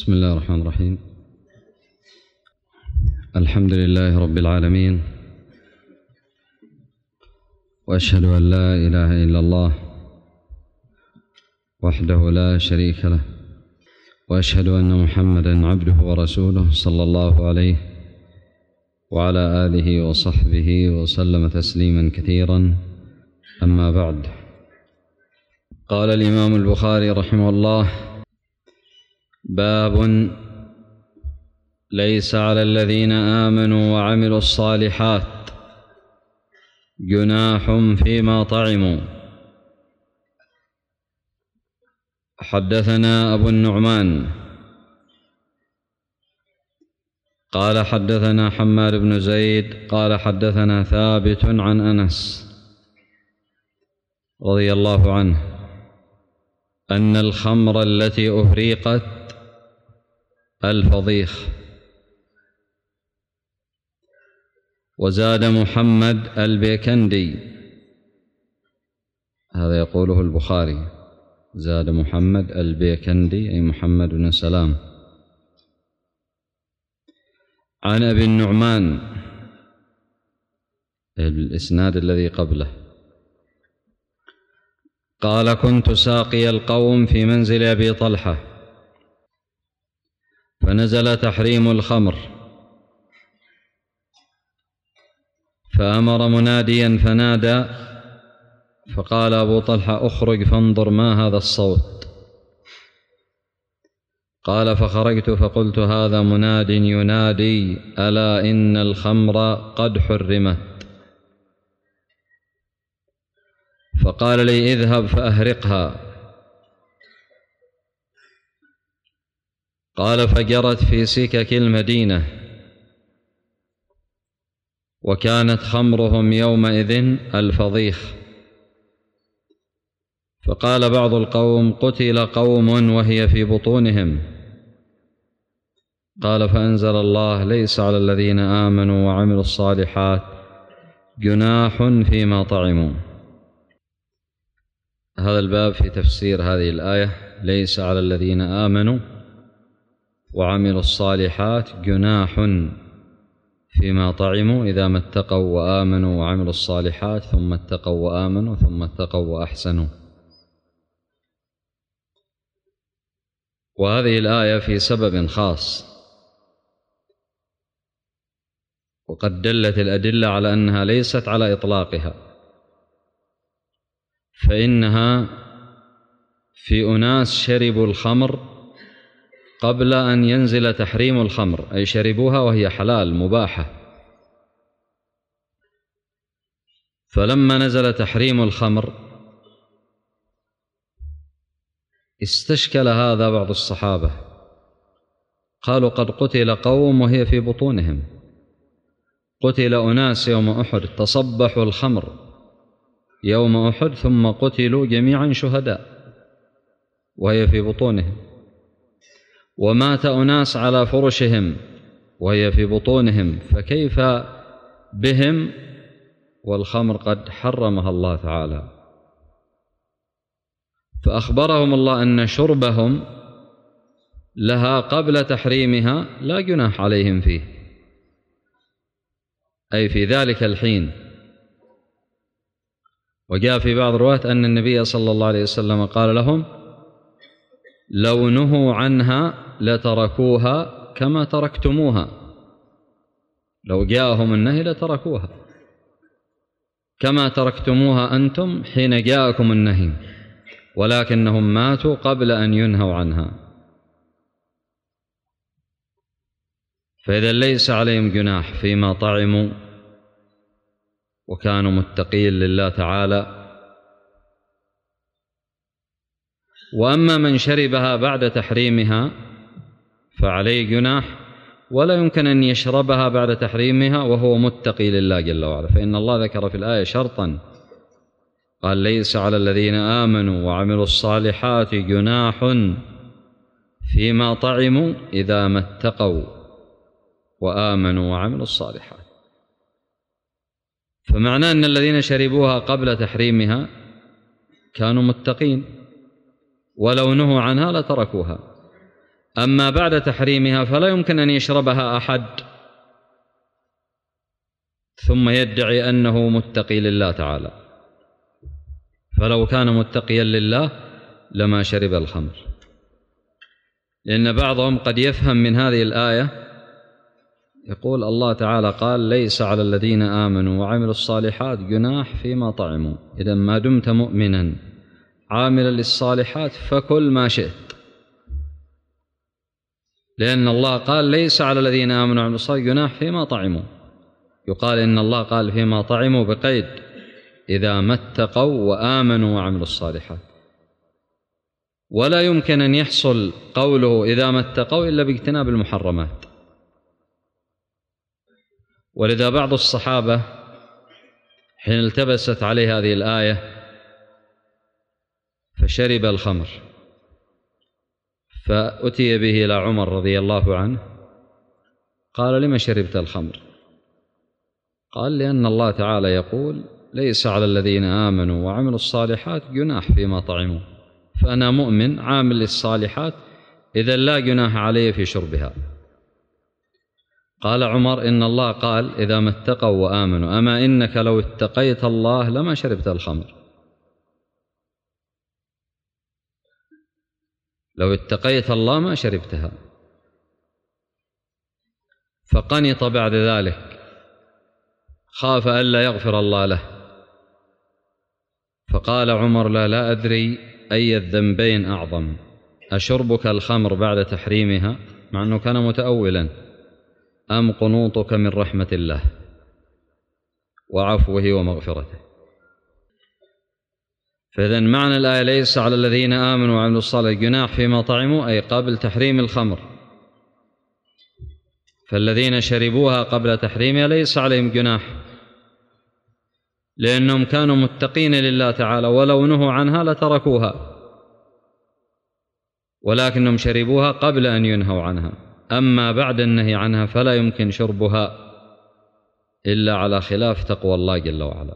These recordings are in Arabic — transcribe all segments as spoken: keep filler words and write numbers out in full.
بسم الله الرحمن الرحيم. الحمد لله رب العالمين، وأشهد أن لا إله إلا الله وحده لا شريك له، وأشهد أن محمدًا عبده ورسوله صلى الله عليه وعلى آله وصحبه وسلم تسليمًا كثيرًا. أما بعد، قال الإمام البخاري رحمه الله: باب ليس على الذين آمنوا وعملوا الصالحات جناح فيما طعموا. حدثنا أبو النعمان قال حدثنا حماد بن زيد قال حدثنا ثابت عن أنس رضي الله عنه أن الخمر التي أهريقت الفضيخ. وزاد محمد البيكندي، هذا يقوله البخاري، زاد محمد البيكندي أي محمد بن سلام، عن أبي النعمان الإسناد الذي قبله قال: كنت ساقي القوم في منزل أبي طلحة، فنزل تحريم الخمر، فأمر مناديا فنادى، فقال أبو طلحة: أخرج فانظر ما هذا الصوت. قال: فخرجت فقلت: هذا مناد ينادي ألا إن الخمر قد حرمت. فقال لي: اذهب فأهرقها. قال: فجرت في سكك المدينة، وكانت خمرهم يومئذ الفضيخ. فقال بعض القوم: قتل قوم وهي في بطونهم. قال: فأنزل الله: ليس على الذين آمنوا وعملوا الصالحات جناح فيما طعموا. هذا الباب في تفسير هذه الآية: ليس على الذين آمنوا وعملوا الصالحات جناح فيما طعموا إذا ما اتقوا وآمنوا وعملوا الصالحات ثم اتقوا وآمنوا ثم اتقوا وأحسنوا. وهذه الآية في سبب خاص، وقد دلت الأدلة على أنها ليست على إطلاقها، فإنها في أناس شربوا الخمر قبل أن ينزل تحريم الخمر، أي شربوها وهي حلال مباحة، فلما نزل تحريم الخمر استشكل هذا بعض الصحابة، قالوا: قد قتل قوم وهي في بطونهم، قتل أناس يوم أحد تصبحوا الخمر يوم أحد ثم قتلوا جميعا شهداء وهي في بطونهم، ومات أناس على فرشهم وهي في بطونهم، فكيف بهم والخمر قد حرمها الله تعالى؟ فأخبرهم الله أن شربهم لها قبل تحريمها لا جناح عليهم فيه، أي في ذلك الحين. وجاء في بعض الروايات أن النبي صلى الله عليه وسلم قال لهم: لو نهوا عنها لتركوها كما تركتموها، لو جاءهم النهي لتركوها كما تركتموها أنتم حين جاءكم النهي، ولكنهم ماتوا قبل أن ينهوا عنها. فإذا ليس عليهم جناح فيما طعموا وكانوا متقين لله تعالى. وأما من شربها بعد تحريمها فعليه جناح، ولا يمكن أن يشربها بعد تحريمها وهو متقي لله جل وعلا، فإن الله ذكر في الآية شرطا، قال: ليس على الذين آمنوا وعملوا الصالحات جناح فيما طعموا إذا ما اتقوا وآمنوا وعملوا الصالحات. فمعناه أن الذين شربوها قبل تحريمها كانوا متقين، ولو نهوا عنها لتركوها. أما بعد تحريمها فلا يمكن أن يشربها أحد ثم يدعي أنه متقي لله تعالى، فلو كان متقيا لله لما شرب الخمر، لأن بعضهم قد يفهم من هذه الآية يقول الله تعالى قال ليس على الذين آمنوا وعملوا الصالحات جناح فيما طعموا، إذا ما دمت مؤمنا عاملا للصالحات فكل ما شئت، لأن الله قال ليس على الذين آمنوا وعملوا الصالحات جناح فيما طعموا. يقال إن الله قال فيما طعموا بقيد إذا ما اتقوا وآمنوا وعملوا الصالحات، ولا يمكن أن يحصل قوله إذا ما اتقوا إلا باجتناب المحرمات. ولذا بعض الصحابة حين التبست عليه هذه الآية فشرب الخمر، فأتي به إلى عمر رضي الله عنه قال لما شربت الخمر؟ قال لأن الله تعالى يقول ليس على الذين آمنوا وعملوا الصالحات جناح فيما طعموا، فأنا مؤمن عامل للصالحات إذا لا جناح علي في شربها. قال عمر إن الله قال إذا ما اتقوا وآمنوا، أما إنك لو اتقيت الله لما شربت الخمر، لو اتقيت الله ما شربتها. فقنط بعد ذلك، خاف ألا يغفر الله له، فقال عمر لا لا أدري أي الذنبين أعظم، أشربك الخمر بعد تحريمها مع أنه كان متأولا، أم قنوطك من رحمة الله وعفوه ومغفرته. فإذن معنى الآية ليس على الذين آمنوا وعملوا الصالحات جناح فيما طعموا أي قبل تحريم الخمر، فالذين شربوها قبل تحريمها ليس عليهم جناح، لأنهم كانوا متقين لله تعالى ولو نهوا عنها لتركوها، ولكنهم شربوها قبل أن ينهوا عنها. أما بعد النهي عنها فلا يمكن شربها إلا على خلاف تقوى الله جل وعلا.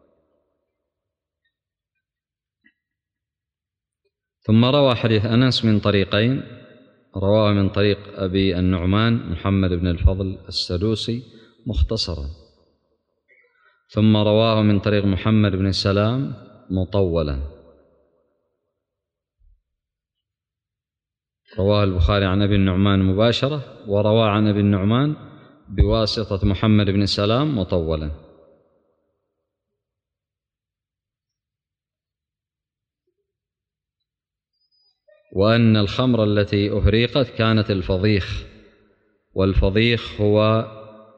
ثم روى حديث أنس من طريقين، رواه من طريق أبي النعمان محمد بن الفضل السدوسي مختصرا، ثم رواه من طريق محمد بن سلام مطولا. رواه البخاري عن أبي النعمان مباشرة، ورواه عن أبي النعمان بواسطة محمد بن سلام مطولا. وأن الخمر التي أهريقت كانت الفضيخ، والفضيخ هو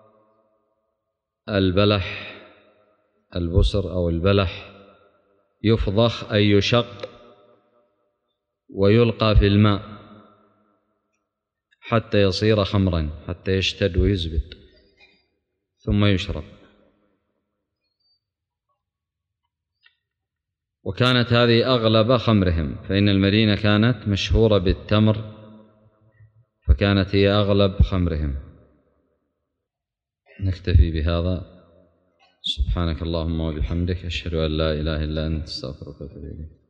البلح، البسر أو البلح، يفضخ أي يشق ويلقى في الماء حتى يصير خمرا، حتى يشتد ويزبد ثم يشرب. وكانت هذه أغلب خمرهم، فإن المدينة كانت مشهورة بالتمر، فكانت هي أغلب خمرهم. نكتفي بهذا. سبحانك اللهم وبحمدك، أشهد أن لا إله إلا أنت، أستغفرك وأتوب إليك.